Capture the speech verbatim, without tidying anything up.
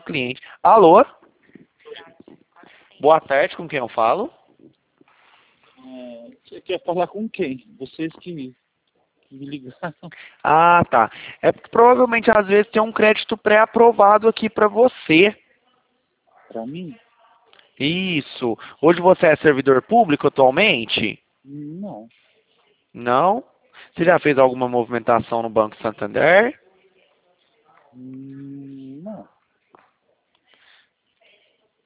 cliente. Alô? Boa tarde, com quem eu falo? É, você quer falar com quem? Vocês que, que me ligaram. Ah, tá. É porque provavelmente às vezes tem um crédito pré-aprovado aqui pra você. Pra mim? Isso. Hoje você é servidor público atualmente? Não. Não? Você já fez alguma movimentação no Banco Santander? Hum,